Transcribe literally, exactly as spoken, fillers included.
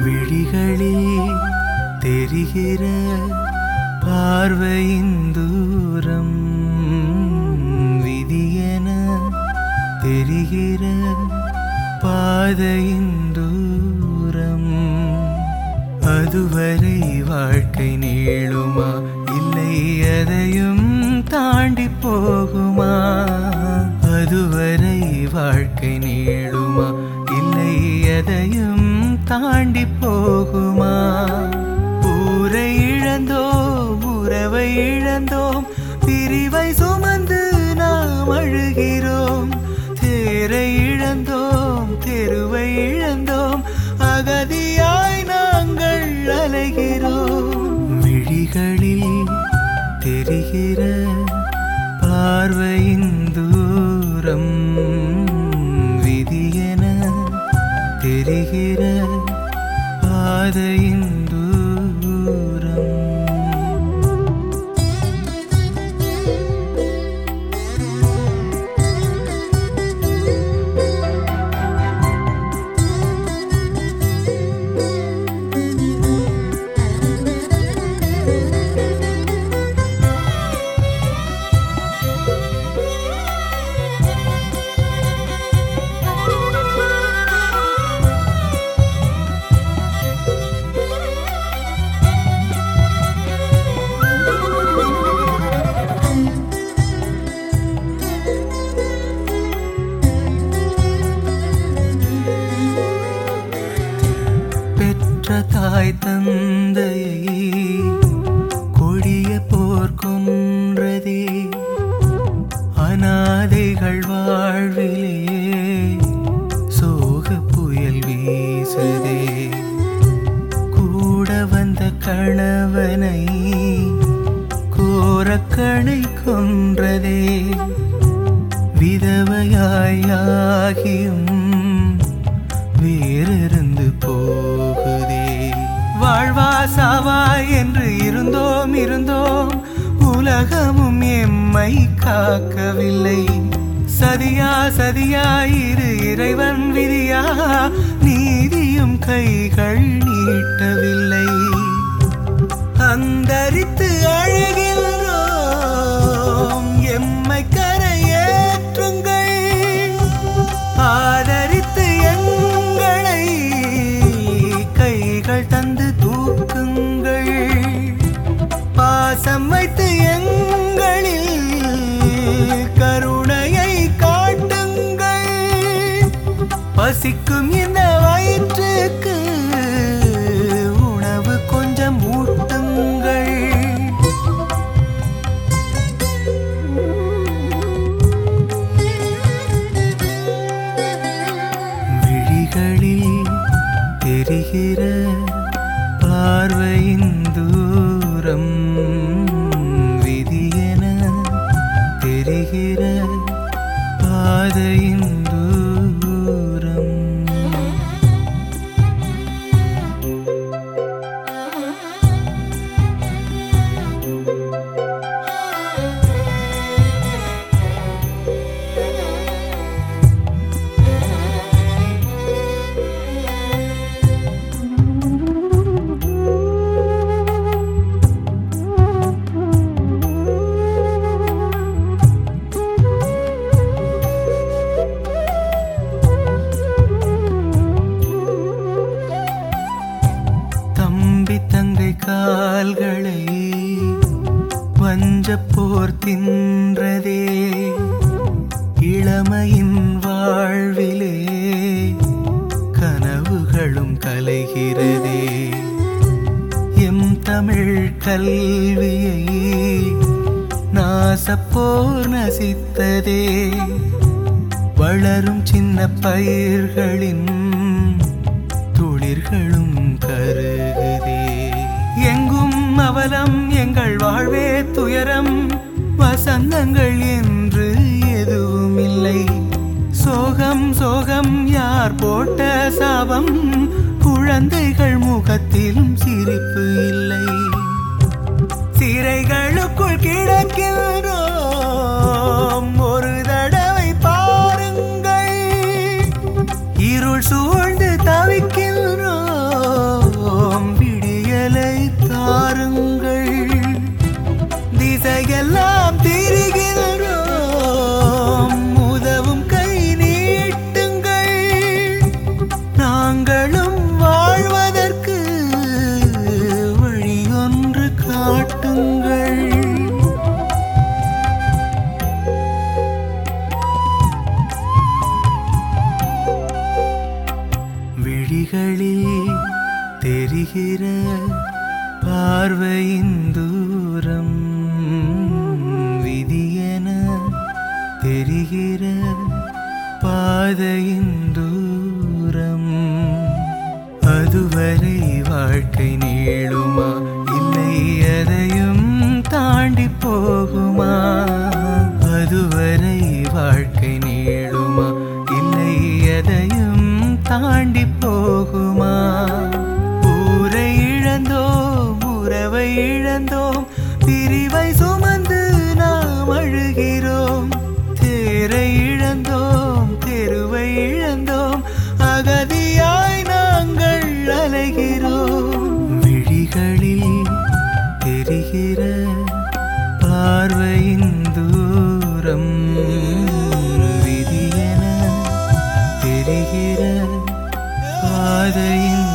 விழிகளில் தெரிகிற பார்வையின் தூரம் விதியென தெரிகிற பாதையின் தூரம். அதுவரை வாழ்க்கை நீளுமா, இல்லை எதையும் தாண்டி போகுமா? அதுவரை வாழ்க்கை நீளுமா, இல்லை எதையும் தாண்டி போகுமா? ஊரை இழந்தோம், உறவை இழந்தோம், பிரிவை சுமந்து நாம் அழுகிறோம். தேரை இழந்தோம், தெருவை இழந்தோம், அகதியாய் நாங்கள் அலைகிறோம். விழிகளில் தெரிகிற பார்வையின் தூரம் விதியென தெரிகிற பாதையின் தூரம். தாய் தந்தையை கொடிய போர் கொன்றதே, அநாதைகள் வாழ்விலே சோக புயல் வீசுதே. கூட வந்த கணவனை கோரக்கணை கொன்றதே, விதவையாகியும் வேறிருந்து போகுதே. வாழ்வா சாவா என்று இருந்தோம் இருந்தோம், உலகமும் எம்மை காக்கவில்லை. சதியா சதியா இரு இறைவன் விதியா, நீதியும் கைகள் நீட்டவில்லை. அந்தரித்து அழுகின்றோம், எம்மை கரையேற்றுங்கள், ஆதரித்து எங்களை கைகள் தந்து தூக்குங்கள். பாசம் வைத்து எங்களில் கருணையை காட்டுங்கள். பசிக்கும் இந்த வயிற்றுக்கு உணவு கொஞ்சம் ஊட்டுங்கள். விழிகளில் தெரிகிற பார்வையின் தூரம் விதியென தெரிகிற பாதையின் தூரம். கால்களை வஞ்ச போர் தின்றதே, இளமையின் வாழ்விலே கனவுகளும் கலைகிறதே. எம் தமிழ் கல்வியை நாசப்போர் நசித்ததே, வளரும் சின்ன பயிர்களின் துளிர்களும் கருகுதே. எங்கும் அவலம் எங்கள் வாழ்வே துயரம், வசந்தங்கள் என்று எதுவும் இல்லை. சோகம் சோகம் யார் போட்ட சாபம், குழந்தைகள் முகத்திலும் சிரிப்பு இல்லை. சிறைகளுக்குள் கிடக்கிறோம், ஒரு தடவை பாருங்கள். இருள் சூழ்ந்து தவிக்கின்றோம், விழிகளில் தெரிகிற பார்வையின் தூரம் விதியென தெரிகிற பாதையின் தூரம். அதுவரை வாழ்க்கை நீளுமா இல்லை எதையும் தாண்டி போகுமா? அதுவரை வாழ்க்கை நீளுமா இல்லை எதையும் தாண்டி போகுமா? ஊரை இழந்தோம் உறவை இழந்தோம் பிரிவை சுமந்து நாம் அழுகிறோம். தேரை இழந்தோம் தெருவை இழந்தோம் அகதியாய் நாங்கள் அலைகிறோம். விழிகளில் தெரிகிற பார்வையின் தூரம் விதியென தெரிகிற பாதையின்